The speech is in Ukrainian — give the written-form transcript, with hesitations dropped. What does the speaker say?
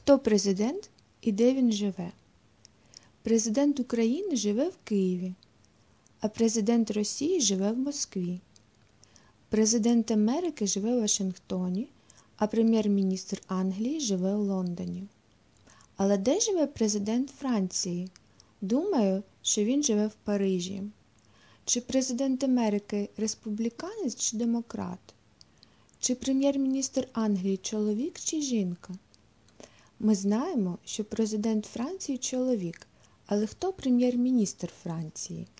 Хто президент і де він живе? Президент України живе в Києві, а президент Росії живе в Москві. Президент Америки живе в Вашингтоні, а прем'єр-міністр Англії живе в Лондоні. Але де живе президент Франції? Думаю, що він живе в Парижі. Чи президент Америки республіканець чи демократ? Чи прем'єр-міністр Англії чоловік чи жінка? Ми знаємо, що президент Франції чоловік, але хто прем'єр-міністр Франції?